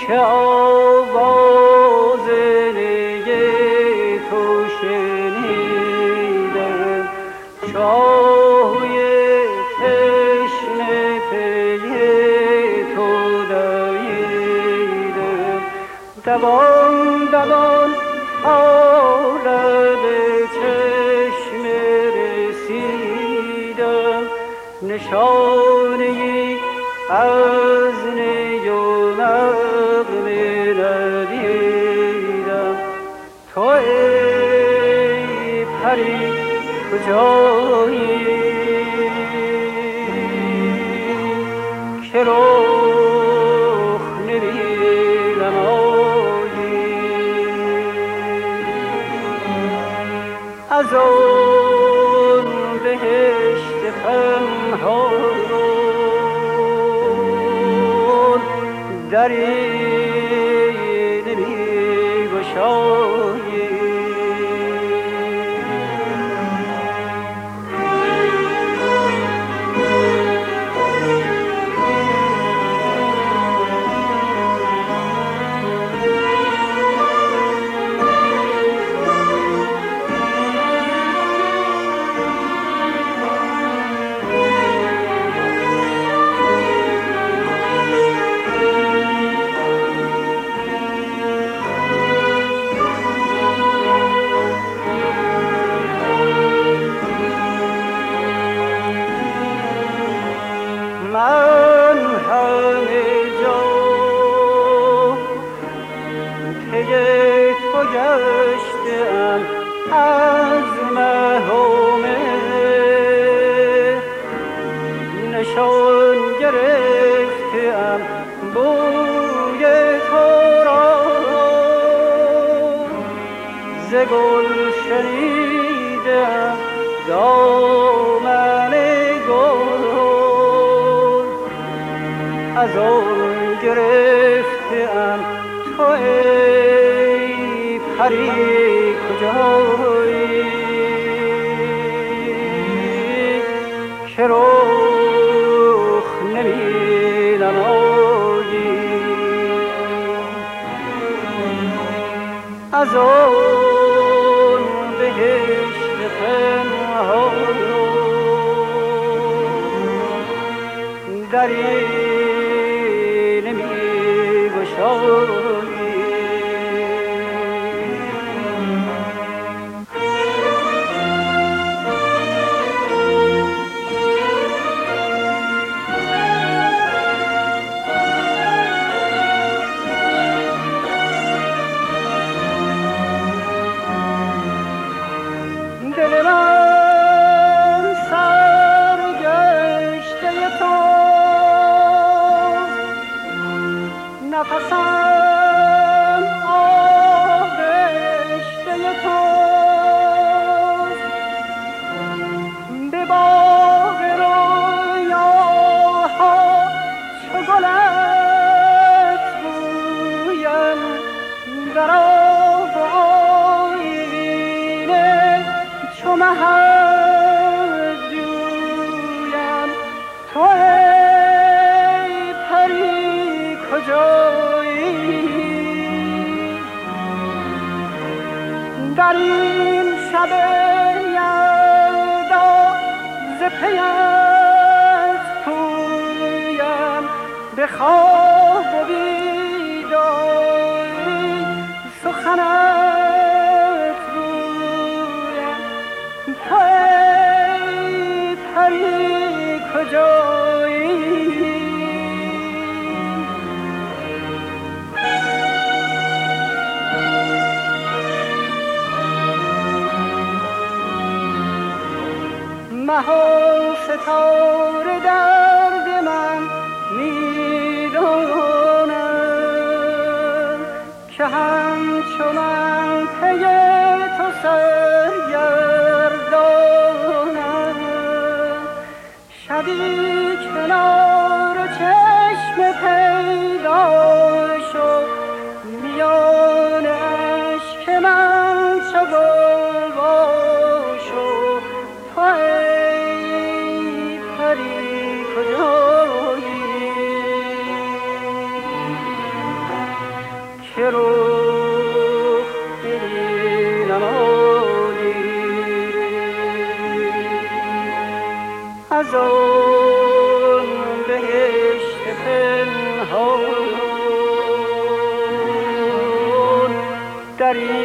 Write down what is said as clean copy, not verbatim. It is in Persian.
که آواز نی تو شنیدم، چاهوی تشنه پی تو دویدم. دوان دوان آلب چشم رسیدم، نشانه‌ای از نی و نغمه ندیدم. تو ای پری کجایی که رخ نمی‌نمایی؟ از آن بهشت پنهان دری نمی‌گشایی. من همه جا پی تو گشتم، از مه و مهر نشان گرفتم بوی تو را، ز گل شنیدم دامن گل، از آن گرفتم. تو ای پری کجایی که رخ نمی‌نمایی؟ از آن بهشت پنهان دری نمی‌گشایی. دل من سرگشته توست، نفسم آغشته توست، به باغ رویاها چو گلت بویم، در آب آیینه چو مهت جویم. تو ای پری کجایی در این شب یلدا، ز پیت پویم، به خواب و بیداری سخنت گویم. تو ای پری کجایی مه و ستاره درد من میدانم، که همچو من پی تو سرگردانم. شبی کنار چشم پیدا شد، میان اشک من چو گلوا شد. تو ای پری کجایی از آن بهشت پنهان در این